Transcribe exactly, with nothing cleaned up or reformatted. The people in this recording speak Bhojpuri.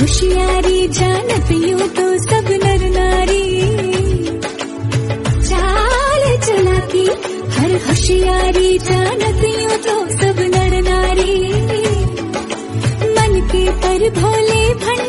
होशियारी जानत यूं तो सब नर नारी, चाल चलाकी हर होशियारी जानत यूं तो सब नर नारी। मन के पर भोले भंडारी